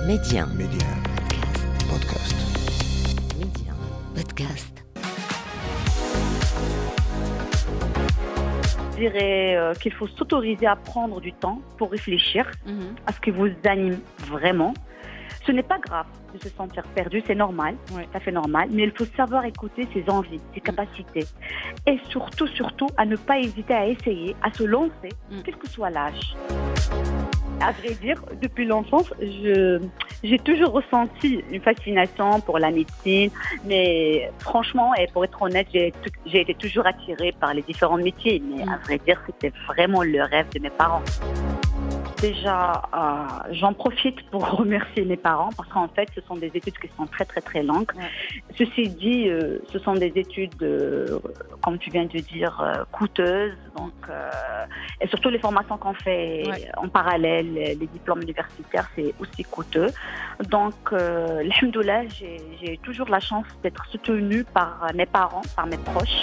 Média. Média. Podcast. Média. Podcast. Je dirais qu'il faut s'autoriser à prendre du temps pour réfléchir à ce qui vous anime vraiment. Ce n'est pas grave de se sentir perdu, c'est normal, tout à fait normal, mais il faut savoir écouter ses envies, ses capacités. Et surtout, à ne pas hésiter à essayer, à se lancer, quel que soit l'âge. À vrai dire, depuis l'enfance, j'ai toujours ressenti une fascination pour la médecine, mais franchement, et pour être honnête, j'ai été toujours attirée par les différents métiers, mais à vrai dire, c'était vraiment le rêve de mes parents. Déjà, j'en profite pour remercier mes parents parce qu'en fait, ce sont des études qui sont très, très, très longues. Ceci dit, ce sont des études, comme tu viens de dire, coûteuses. Donc, et surtout, les formations qu'on fait en parallèle, les diplômes universitaires, c'est aussi coûteux. Donc, alhamdoulilah, j'ai toujours la chance d'être soutenue par mes parents, par mes proches.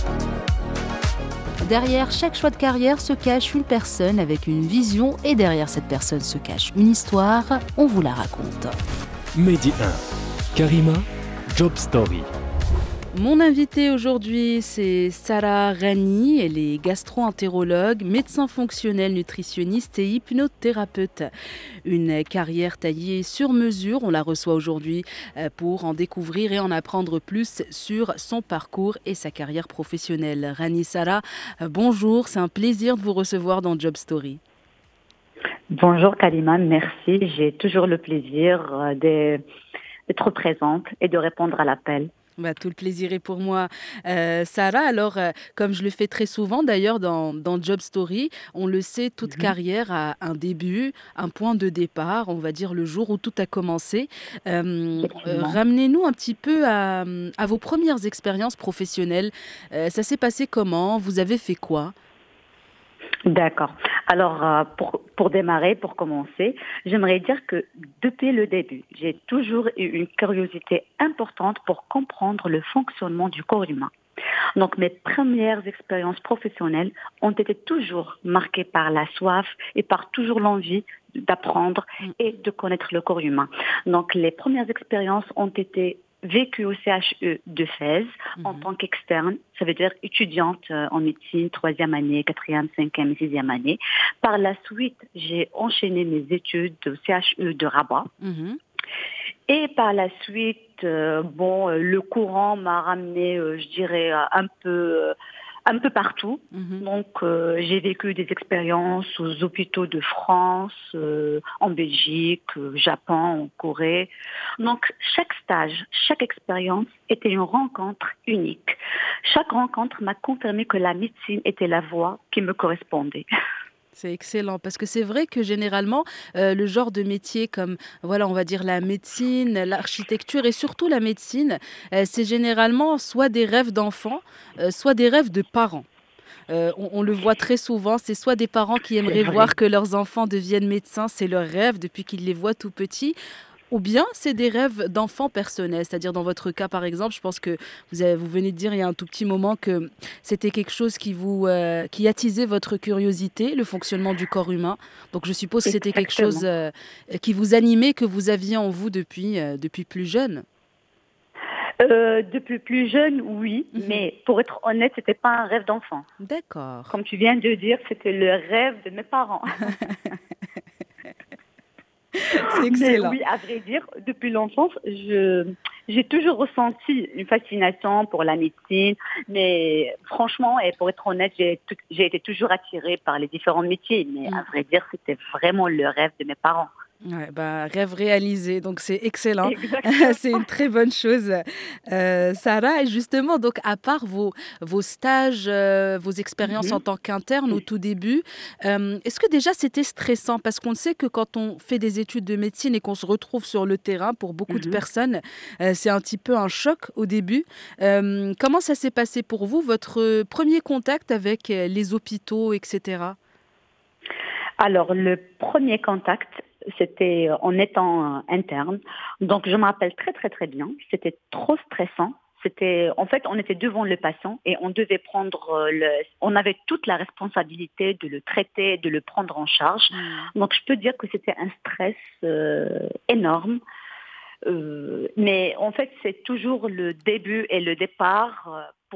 Derrière chaque choix de carrière se cache une personne avec une vision et derrière cette personne se cache une histoire. On vous la raconte. Medi 1, Karima, Job Story. Mon invitée aujourd'hui, c'est Sarah Rani. Elle est gastro-entérologue, médecin fonctionnel, nutritionniste et hypnothérapeute. Une carrière taillée sur mesure. On la reçoit aujourd'hui pour en découvrir et en apprendre plus sur son parcours et sa carrière professionnelle. Rani Sarah, bonjour. C'est un plaisir de vous recevoir dans Job Story. Bonjour Kalima, merci. J'ai toujours le plaisir d'être présente et de répondre à l'appel. Tout le plaisir est pour moi. Sarah, alors, comme je le fais très souvent d'ailleurs dans Job Story, on le sait, toute carrière a un début, un point de départ, on va dire le jour où tout a commencé. Ramenez-nous un petit peu à vos premières expériences professionnelles. Ça s'est passé comment? Vous avez fait quoi? D'accord. Alors, pour démarrer, pour commencer, j'aimerais dire que depuis le début, j'ai toujours eu une curiosité importante pour comprendre le fonctionnement du corps humain. Donc, mes premières expériences professionnelles ont été toujours marquées par la soif et par toujours l'envie d'apprendre et de connaître le corps humain. Donc, les premières expériences ont été vécue au CHU de Fès en tant qu'externe, ça veut dire étudiante en médecine, 3e année, 4e, 5e et 6e année. Par la suite, j'ai enchaîné mes études au CHU de Rabat. Et par la suite, le courant m'a ramené, je dirais, un peu partout. Donc, j'ai vécu des expériences aux hôpitaux de France, en Belgique, Japon, en Corée. Donc, chaque stage, chaque expérience était une rencontre unique. Chaque rencontre m'a confirmé que la médecine était la voie qui me correspondait. C'est excellent parce que c'est vrai que généralement, le genre de métier comme, voilà, on va dire la médecine, l'architecture et surtout la médecine, c'est généralement soit des rêves d'enfants, soit des rêves de parents. On le voit très souvent, c'est soit des parents qui aimeraient voir que leurs enfants deviennent médecins, c'est leur rêve depuis qu'ils les voient tout petits. Ou bien c'est des rêves d'enfants personnels, c'est-à-dire dans votre cas par exemple, je pense que vous venez de dire il y a un tout petit moment que c'était quelque chose qui attisait votre curiosité, le fonctionnement du corps humain. Donc je suppose que c'était quelque chose qui vous animait, que vous aviez en vous depuis plus jeune. Depuis plus jeune, oui, mais pour être honnête, c'était pas un rêve d'enfant. D'accord. Comme tu viens de dire, c'était le rêve de mes parents. C'est excellent. Mais oui, à vrai dire, depuis l'enfance, j'ai toujours ressenti une fascination pour la médecine, mais franchement, et pour être honnête, j'ai été toujours attirée par les différents métiers, mais à vrai dire, c'était vraiment le rêve de mes parents. Rêve réalisé, donc c'est excellent. C'est une très bonne chose. Sarah, et justement, donc à part vos stages, vos expériences en tant qu'interne au tout début, est-ce que déjà c'était stressant? Parce qu'on sait que quand on fait des études de médecine et qu'on se retrouve sur le terrain, pour beaucoup de personnes, c'est un petit peu un choc au début. Comment ça s'est passé pour vous, votre premier contact avec les hôpitaux, etc.? Alors, le premier contact, c'était en étant interne. Donc, je me rappelle très, très, très bien. C'était trop stressant. En fait, on était devant le patient et on devait on avait toute la responsabilité de le traiter, de le prendre en charge. Donc, je peux dire que c'était un stress énorme. Mais en fait, c'est toujours le début et le départ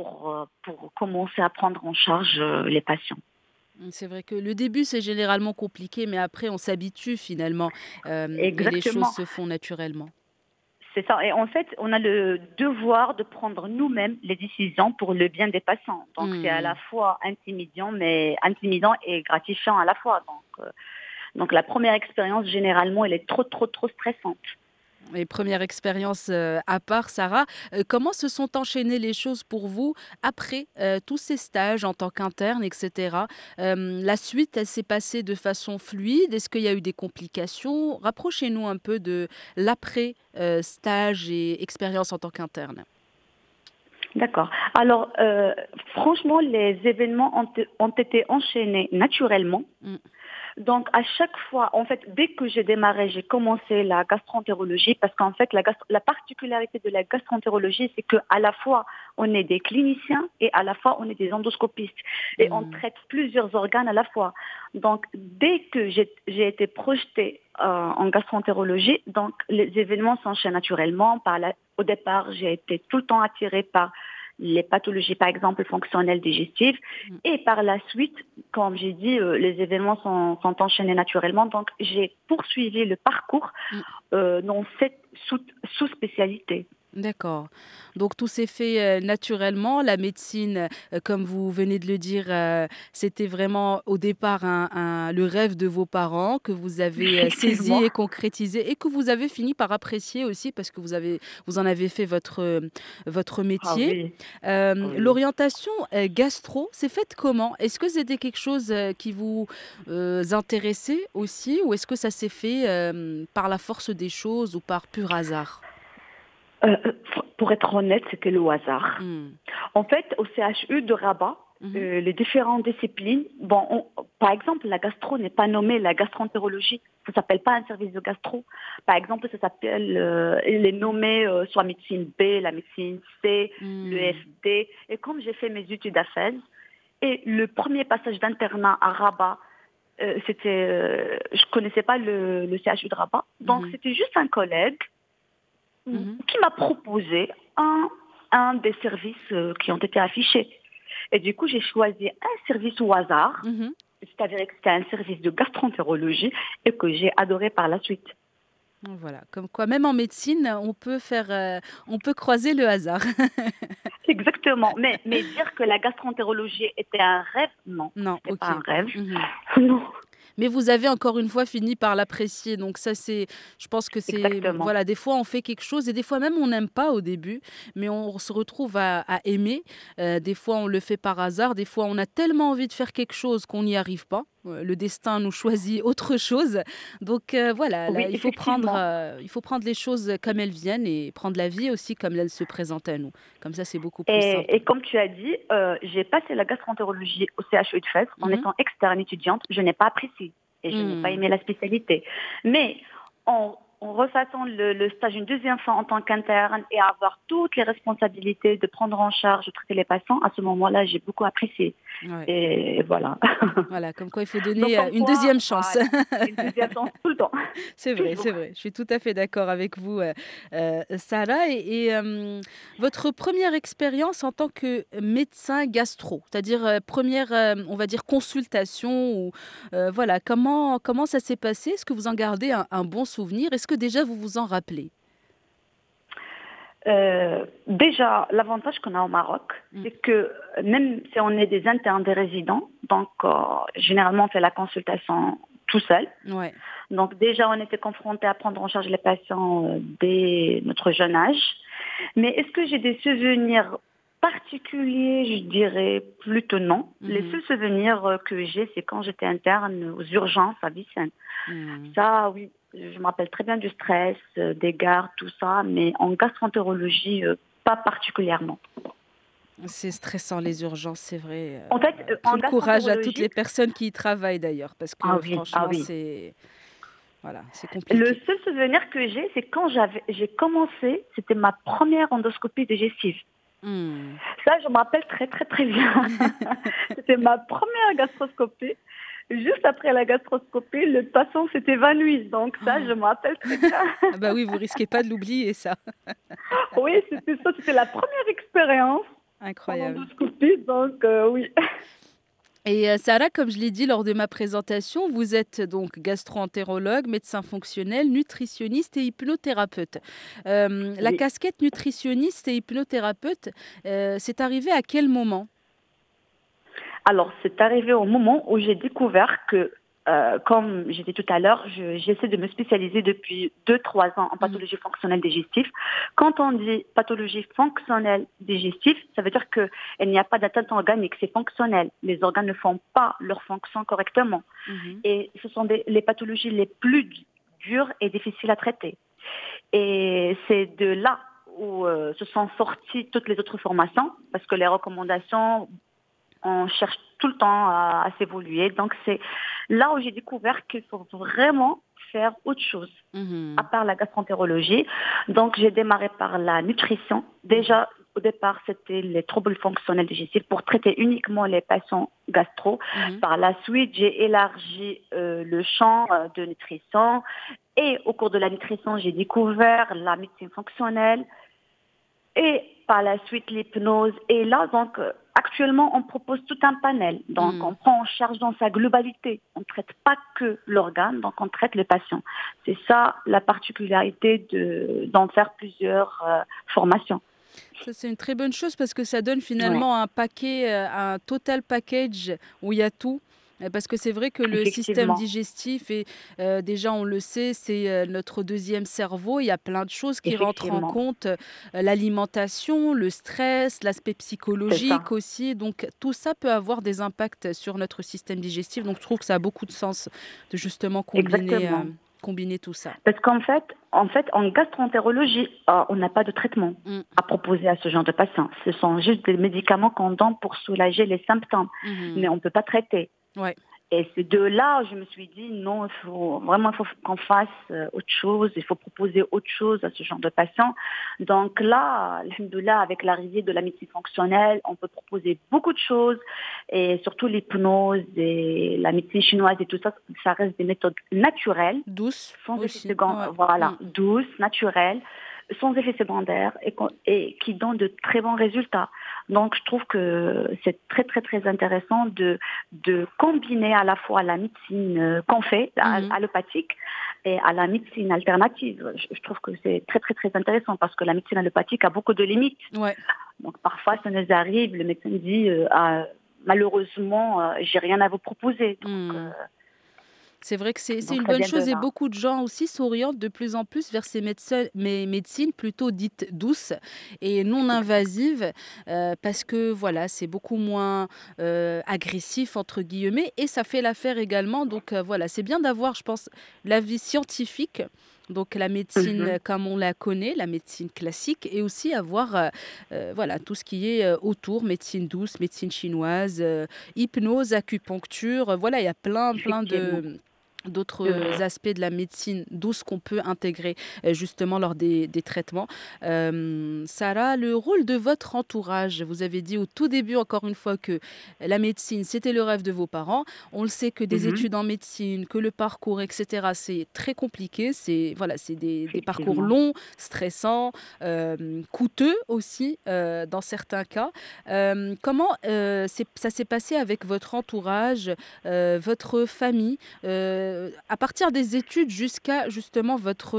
pour commencer à prendre en charge les patients. C'est vrai que le début, c'est généralement compliqué, mais après, on s'habitue finalement, et les choses Exactement. se font naturellement. C'est ça. Et en fait, on a le devoir de prendre nous-mêmes les décisions pour le bien des patients. Donc, c'est à la Mmh. fois intimidant et gratifiant à la fois. Donc la première expérience, généralement, elle est trop, trop, trop stressante. Et première expérience, à part, Sarah, comment se sont enchaînées les choses pour vous après, tous ces stages en tant qu'interne et cetera? La suite, elle s'est passée de façon fluide? Est-ce qu'il y a eu des complications? Rapprochez-nous un peu de l'après, stage et expérience en tant qu'interne. D'accord. Alors, franchement, les événements ont été enchaînés naturellement. Mmh. Donc, à chaque fois, en fait, dès que j'ai démarré, j'ai commencé la gastroentérologie parce qu'en fait, la particularité de la gastroentérologie, c'est qu'à la fois, on est des cliniciens et à la fois, on est des endoscopistes. Et on Mmh. traite plusieurs organes à la fois. Donc, dès que j'ai été projetée en gastroentérologie, donc les événements s'enchaînent naturellement. Au départ, j'ai été tout le temps attirée par les pathologies, par exemple, fonctionnelles digestives. Mmh. Et par la suite, comme j'ai dit, les événements sont enchaînés naturellement. Donc, j'ai poursuivi le parcours Mmh. dans cette sous-spécialité. D'accord. Donc tout s'est fait, naturellement. La médecine, comme vous venez de le dire, c'était vraiment au départ le rêve de vos parents que vous avez, saisi Effectivement. et concrétisé et que vous avez fini par apprécier aussi parce que vous en avez fait votre Ah métier. oui, oui. L'orientation, gastro, c'est faite comment? Est-ce que c'était quelque chose, qui vous, intéressait aussi ou est-ce que ça s'est fait, par la force des choses ou par pur hasard? Pour être honnête, c'était le hasard. Mmh. En fait, au CHU de Rabat, Mmh. les différentes disciplines, par exemple, la gastro n'est pas nommée la gastroentérologie. Ça s'appelle pas un service de gastro. Par exemple, ça s'appelle, elle est nommée soit médecine B, la médecine C, le Mmh. FD. Et comme j'ai fait mes études à Fès, et le premier passage d'internat à Rabat, je connaissais pas le CHU de Rabat, donc Mmh. c'était juste un collègue Mmh. qui m'a proposé un des services qui ont été affichés. Et du coup, j'ai choisi un service au hasard, Mmh. c'est-à-dire que c'était un service de gastroentérologie et que j'ai adoré par la suite. Voilà, comme quoi même en médecine, on peut croiser le hasard. Exactement. Mais dire que la gastroentérologie était un rêve, non, Non, c'était pas OK. un rêve. Mmh. Non, Mais vous avez encore une fois fini par l'apprécier, donc ça je pense que c'est exactement. voilà, des fois on fait quelque chose et des fois même on n'aime pas au début, mais on se retrouve à aimer. Des fois on le fait par hasard, des fois on a tellement envie de faire quelque chose qu'on n'y arrive pas. Le destin nous choisit autre chose. Donc voilà, là Oui, effectivement. il faut prendre les choses comme elles viennent et prendre la vie aussi comme elle se présente à nous. Comme ça, c'est beaucoup plus Et simple. comme tu as dit, j'ai passé la gastroentérologie au CHU de Fès en Mmh. étant externe étudiante. Je n'ai pas apprécié et je n'ai pas Mmh. aimé la spécialité. Mais en refaisant le stage une deuxième fois en tant qu'interne et avoir toutes les responsabilités de prendre en charge, de traiter les patients, à ce moment-là, j'ai beaucoup apprécié. Ouais. Et voilà. Voilà, comme quoi il faut Donc, donner, comme une quoi, deuxième chance. voilà, une deuxième chance tout le temps. C'est vrai, Toujours. c'est vrai. Je suis tout à fait d'accord avec vous, Sarah votre première expérience en tant que médecin gastro, c'est-à-dire, 1re, on va dire consultation ou voilà, comment ça s'est passé? Est-ce que vous en gardez un bon souvenir? Est-ce que déjà vous vous en rappelez? Déjà, l'avantage qu'on a au Maroc, Mmh. c'est que même si on est des internes, des résidents, donc généralement on fait la consultation tout seul. Ouais. Donc déjà, on était confrontés à prendre en charge les patients dès notre jeune âge. Mais est-ce que j'ai des souvenirs particuliers? Je dirais plutôt non. Les Mmh. seuls souvenirs que j'ai, c'est quand j'étais interne aux urgences à Vicenne. Mmh. Ça, oui, je me rappelle très bien du stress, des gardes, tout ça, mais en gastroentérologie, pas particulièrement. C'est stressant les urgences, c'est vrai, En fait, tout en le courage à toutes gastroentérologie, les personnes qui y travaillent d'ailleurs, parce ah que oui, ah franchement oui. voilà, c'est Le compliqué. seul souvenir que j'ai, c'est quand j'ai commencé, c'était ma première endoscopie digestive. Hmm. Ça, je me rappelle très, très, très bien. C'était ma première gastroscopie. Juste après la gastroscopie, le patient s'est évanoui. Donc ça, je me rappelle très bien. Ah bah oui, vous risquez pas de l'oublier, ça. Oui, c'était ça. C'était la première expérience en Incroyable. endoscopie. Donc oui. Et Sarah, comme je l'ai dit lors de ma présentation, vous êtes donc gastro-entérologue, médecin fonctionnel, nutritionniste et hypnothérapeute. La Oui. casquette nutritionniste et hypnothérapeute, c'est arrivé à quel moment? Alors, c'est arrivé au moment où j'ai découvert que, comme j'ai dit tout à l'heure, j'essaie de me spécialiser depuis 2, 3 ans en Mhm. pathologie fonctionnelle digestive. Quand on dit pathologie fonctionnelle digestive, ça veut dire qu'il n'y a pas d'atteinte organique, c'est fonctionnel. Les organes ne font pas leur fonction correctement. Mhm. Et ce sont les pathologies les plus dures et difficiles à traiter. Et c'est de là où se sont sorties toutes les autres formations, parce que les recommandations on cherche tout le temps à s'évoluer. Donc, c'est là où j'ai découvert qu'il faut vraiment faire autre chose, à Mhm. part la gastroentérologie. Donc, j'ai démarré par la nutrition. Déjà, au départ, c'était les troubles fonctionnels digestifs pour traiter uniquement les patients gastro. Mhm. Par la suite, j'ai élargi le champ de nutrition. Et au cours de la nutrition, j'ai découvert la médecine fonctionnelle, et par la suite l'hypnose. Et là, donc, actuellement, on propose tout un panel. Donc, on Mhm. prend en charge dans sa globalité. On ne traite pas que l'organe, donc on traite le patient. C'est ça la particularité d'en faire plusieurs formations. Ça, c'est une très bonne chose parce que ça donne Ouais, finalement un paquet, un total package où il y a tout. Parce que c'est vrai que le système effectivement, digestif est, déjà on le sait, c'est notre deuxième cerveau. Il y a plein de choses qui rentrent en effectivement, compte, l'alimentation, le stress, l'aspect c'est psychologique ça, aussi. Donc tout ça peut avoir des impacts sur notre système digestif. Donc je trouve que ça a beaucoup de sens de justement exactement. combiner tout ça. Parce qu'en fait, en gastroentérologie, on n'a pas de traitement Mmh. à proposer à ce genre de patients. Ce sont juste des médicaments qu'on donne pour soulager les symptômes, mais Mmh. on ne peut pas traiter. Ouais. Et c'est de là où je me suis dit, non, il faut qu'on fasse autre chose, il faut proposer autre chose à ce genre de patients. Donc là, alhamdoulilah, avec l'arrivée de la médecine fonctionnelle, on peut proposer beaucoup de choses, et surtout l'hypnose et la médecine chinoise et tout ça, ça reste des méthodes naturelles, Douce sans effet aussi. Ouais. secondaire, voilà, Mmh. douces, naturelles, sans effet secondaire, et qui donnent de très bons résultats. Donc, je trouve que c'est très, très, très intéressant de combiner à la fois la médecine qu'on fait, Mmh. allopathique, et à la médecine alternative. Je trouve que c'est très, très, très intéressant parce que la médecine allopathique a beaucoup de limites. Ouais. Donc, parfois, ça nous arrive, le médecin dit, malheureusement, j'ai rien à vous proposer. Mmh. C'est vrai que c'est Donc une ça bonne vient de chose et là. beaucoup de gens aussi s'orientent de plus en plus vers ces médecines plutôt dites douces et non invasives parce que voilà, c'est beaucoup moins agressif entre guillemets et ça fait l'affaire également. Donc voilà, c'est bien d'avoir, je pense, l'avis scientifique. Donc la médecine Mhm. comme on la connaît, la médecine classique, et aussi avoir voilà, tout ce qui est autour, médecine douce, médecine chinoise, hypnose, acupuncture, voilà, il y a plein Effectivement. de d'autres De- aspects de la médecine douce qu'on peut intégrer justement lors des traitements. Sarah, le rôle de votre entourage, vous avez dit au tout début encore une fois que la médecine, c'était le rêve de vos parents. On le sait que des Mhm. études en médecine, que le parcours, etc., c'est très compliqué. C'est voilà, c'est des parcours Effectivement. longs, stressants, coûteux aussi dans certains cas. Comment ça s'est passé avec votre entourage, votre famille à partir des études jusqu'à justement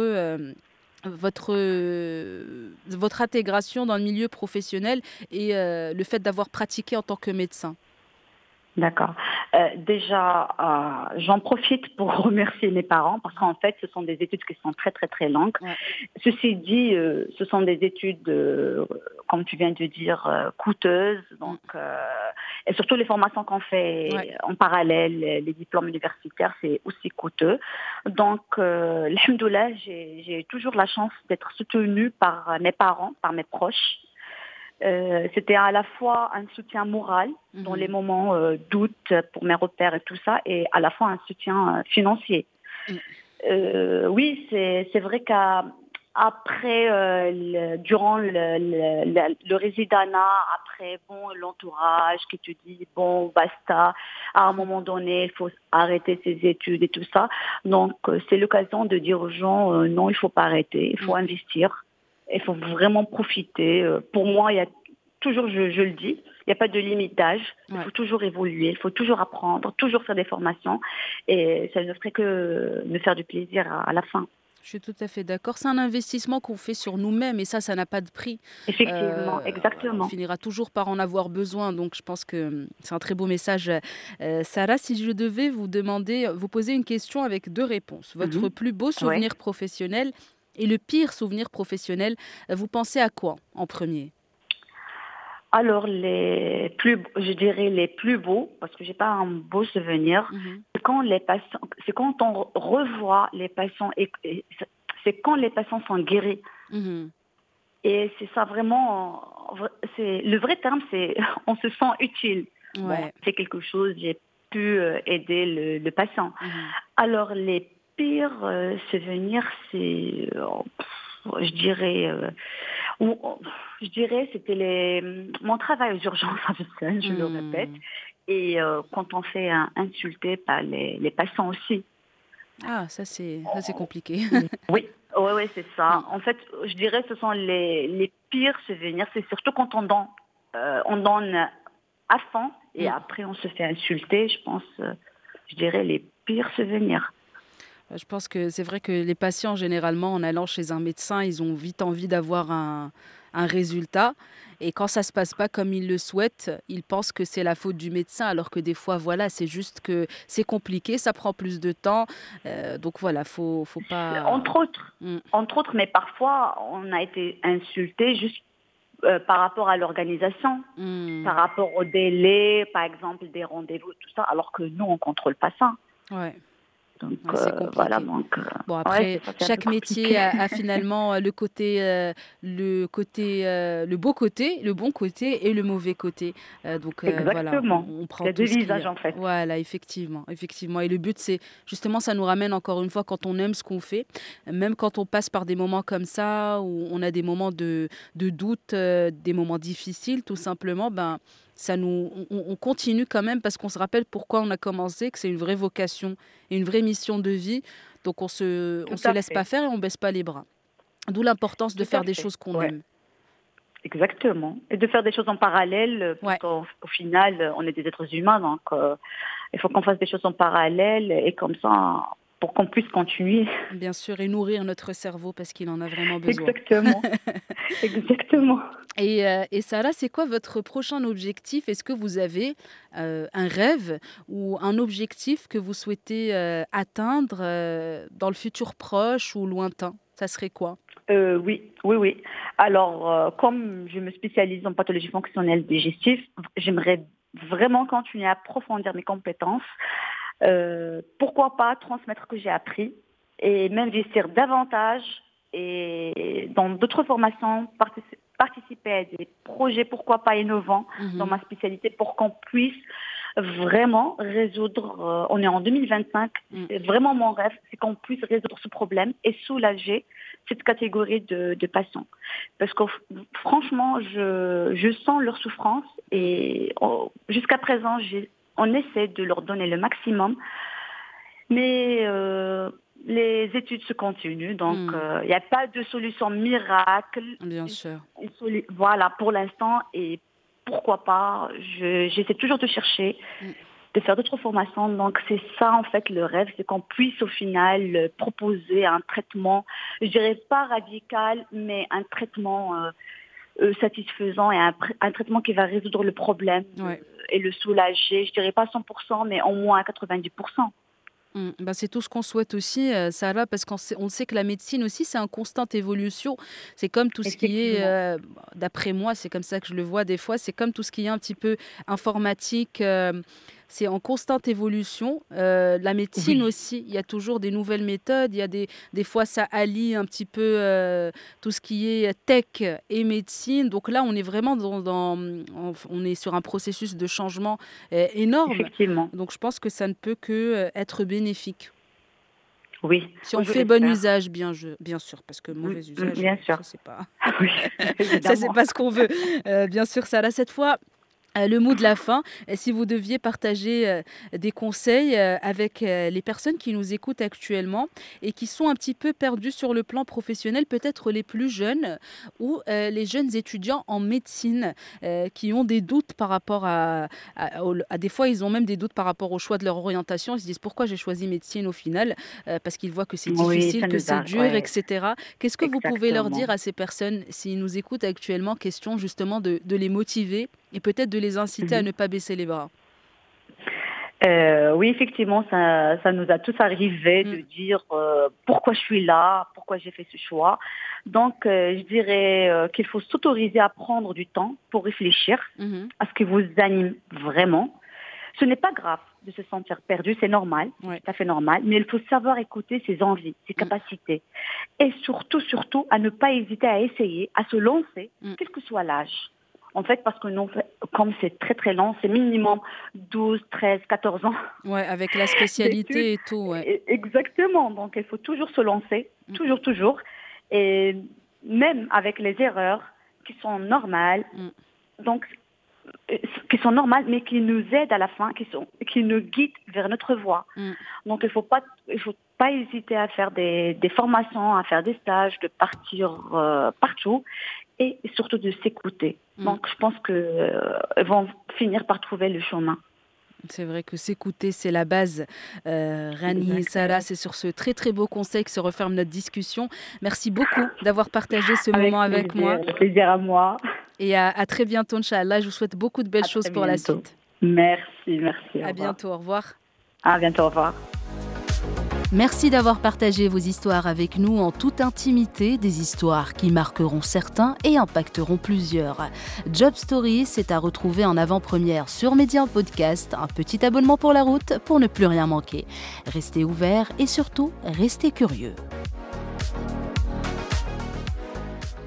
votre intégration dans le milieu professionnel et le fait d'avoir pratiqué en tant que médecin? D'accord. Déjà, j'en profite pour remercier mes parents parce qu'en fait, ce sont des études qui sont très, très, très longues. Ouais. Ceci dit, ce sont des études, comme tu viens de dire, coûteuses. Mmh. Donc, et surtout les formations qu'on Ouais. fait en parallèle, les diplômes universitaires, c'est aussi coûteux. Donc, alhamdoulilah, j'ai toujours la chance d'être soutenue par mes parents, par mes proches. C'était à la fois un soutien moral dans les Mmh. moments doute pour mes repères et tout ça, et à la fois un soutien financier. Mmh. Oui, c'est vrai qu'à après, durant le résidanat, après, bon, l'entourage qui te dit, bon, basta, à un moment donné, il faut arrêter ses études et tout ça. Donc, c'est l'occasion de dire aux gens, non, il faut pas arrêter, il faut investir, il faut vraiment profiter. Pour moi, il y a toujours, je le dis, il n'y a pas de limite d'âge. Il faut toujours évoluer, il faut toujours apprendre, toujours faire des formations. Et ça ne ferait que me faire du plaisir à la fin. Je suis tout à fait d'accord. C'est un investissement qu'on fait sur nous-mêmes et ça n'a pas de prix. Effectivement, On exactement. finira toujours par en avoir besoin. Donc, je pense que c'est un très beau message. Sarah, si je devais vous demander, vous poser une question avec 2 réponses. Votre plus beau Ouais. souvenir professionnel et le pire souvenir professionnel, vous pensez à quoi en premier? Alors, je dirais les plus beaux, parce que j'ai pas un beau souvenir, Mhm. c'est quand on revoit les patients et c'est quand les patients sont guéris. Mhm. Et c'est ça vraiment, c'est le vrai terme, c'est on se sent utile. Bon, Ouais. c'est quelque chose, j'ai pu aider le patient. Mhm. Alors, les pires souvenirs, c'est, je dirais, ou, je dirais, c'était mon travail aux urgences à Bruxelles, je le répète, Hmm. et quand on fait insulter par les patients aussi. Ah, ça c'est compliqué. Oui, oui, oui, c'est ça. Mm. En fait, je dirais que ce sont les pires souvenirs. C'est surtout quand on donne à fond et Mm. après on se fait insulter. Je pense, je dirais les pires souvenirs. Je pense que c'est vrai que les patients, généralement, en allant chez un médecin, ils ont vite envie d'avoir un résultat. Et quand ça se passe pas comme ils le souhaitent, ils pensent que c'est la faute du médecin, alors que des fois, voilà, c'est juste que c'est compliqué, ça prend plus de temps. Donc voilà, faut pas. Entre autres, Mm. mais parfois on a été insulté juste par rapport à l'organisation, Mm. par rapport au délai, par exemple des rendez-vous, tout ça, alors que nous on contrôle pas ça. Ouais, Donc ouais, c'est voilà, compliqué. donc Bon, ouais, c'est après, ça, c'est un peu chaque métier compliqué. a finalement le beau côté, le bon côté et le mauvais côté. Donc voilà, Exactement. on prend Il y a deux tout ce qui. visages en fait. Voilà, effectivement, effectivement. Et le but, c'est justement, ça nous ramène encore une fois quand on aime ce qu'on fait, même quand on passe par des moments comme ça, où on a des moments de doute, des moments difficiles, tout simplement, ben, on continue quand même parce qu'on se rappelle pourquoi on a commencé, que c'est une vraie vocation et une vraie mission de vie. Donc on Tout se à laisse pas fait. faire et on baisse pas les bras. D'où l'importance de Tout à faire des fait. choses qu'on Ouais. aime. Exactement. Et de faire des choses en parallèle, parce Ouais, qu'au final, on est des êtres humains, donc il faut qu'on fasse des choses en parallèle et comme ça, pour qu'on puisse continuer. bien sûr, et nourrir notre cerveau parce qu'il en a vraiment besoin. Exactement. Exactement. Et Sarah, c'est quoi votre prochain objectif? Est-ce que vous avez un rêve ou un objectif que vous souhaitez atteindre dans le futur proche ou lointain? Ça serait quoi? Oui, oui, oui. Alors, comme je me spécialise en pathologie fonctionnelle digestive, j'aimerais vraiment continuer à approfondir mes compétences. Pourquoi pas transmettre ce que j'ai appris et m'investir davantage et dans d'autres formations, participer à des projets, pourquoi pas innovants dans Mhm. ma spécialité pour qu'on puisse vraiment résoudre, on est en 2025, Mm. c'est vraiment mon rêve, c'est qu'on puisse résoudre ce problème et soulager cette catégorie de patients. Parce que franchement, je sens leur souffrance Mm. et jusqu'à présent, on essaie de leur donner le maximum, mais les études se continuent, donc Mm. il n'y a pas de solution miracle. Bien sûr. Voilà, pour l'instant, et pourquoi pas, j'essaie toujours de chercher, Mm. de faire d'autres formations. Donc c'est ça en fait le rêve, c'est qu'on puisse au final proposer un traitement, je dirais pas radical, mais un traitement satisfaisant et un traitement qui va résoudre le problème Ouais. et le soulager. Je dirais pas 100%, mais au moins à 90%. Bah, c'est tout ce qu'on souhaite aussi, Sarah, parce on sait que la médecine aussi, c'est en constante évolution. C'est comme tout ce qui est, Effectivement. d'après moi, c'est comme ça que je le vois des fois, c'est comme tout ce qui est un petit peu informatique, c'est en constante évolution. La médecine Oui, aussi, il y a toujours des nouvelles méthodes, il y a des fois ça allie un petit peu tout ce qui est tech et médecine. Donc là, on est vraiment on est sur un processus de changement énorme. effectivement. Donc je pense que ça ne peut que être bénéfique. Oui. Si on je fait bon l'espère. usage, bien sûr, parce que mauvais usage, Bien sûr. ça c'est pas, Oui, ça c'est évidemment. pas ce qu'on veut. Bien sûr, ça là cette fois. Le mot de la fin, si vous deviez partager des conseils avec les personnes qui nous écoutent actuellement et qui sont un petit peu perdues sur le plan professionnel, peut-être les plus jeunes ou les jeunes étudiants en médecine qui ont des doutes par rapport à des fois, ils ont même des doutes par rapport au choix de leur orientation. Ils se disent pourquoi j'ai choisi médecine au final, parce qu'ils voient que c'est Oui, difficile, ça que nous c'est a, dur, ouais, etc. Qu'est-ce que vous pouvez leur exactement. dire à ces personnes s'ils nous écoutent actuellement? Question justement de les motiver et peut-être de les inciter à Mhm. ne pas baisser les bras. Oui, effectivement, ça nous a tous arrivé de Mmh. dire pourquoi je suis là, pourquoi j'ai fait ce choix. Donc, je dirais qu'il faut s'autoriser à prendre du temps pour réfléchir Mmh. à ce qui vous anime vraiment. Ce n'est pas grave de se sentir perdu, c'est normal, c'est Ouais. tout à fait normal, mais il faut savoir écouter ses envies, ses Mmh. capacités. Et surtout, à ne pas hésiter à essayer, à se lancer, Mmh. quel que soit l'âge. En fait, parce que nous, comme c'est très très lent, c'est minimum 12, 13, 14 ans Ouais, avec la d'études. spécialité et tout, ouais. Exactement. Donc, il faut toujours se lancer, Mmh. toujours. Et même avec les erreurs qui sont normales, Mmh. donc, qui sont normales, mais qui nous aident à la fin, qui nous guident vers notre voie. Mmh. Donc, il faut pas hésiter à faire des formations, à faire des stages, de partir partout et surtout de s'écouter. Mmh. Donc, je pense qu'ils vont finir par trouver le chemin. C'est vrai que s'écouter, c'est la base. Rani, Sarah, Exactement. c'est sur ce très très beau conseil que se referme notre discussion. Merci beaucoup d'avoir partagé ce moment Avec avec moi plaisir à moi. et à très bientôt, Inch'Allah. Je vous souhaite beaucoup de belles À choses très pour la bientôt. suite. Merci, au À revoir. bientôt, au revoir. À bientôt, au revoir. Merci d'avoir partagé vos histoires avec nous en toute intimité, des histoires qui marqueront certains et impacteront plusieurs. Job Story, c'est à retrouver en avant-première sur Média Podcast, un petit abonnement pour la route pour ne plus rien manquer. Restez ouverts et surtout, restez curieux.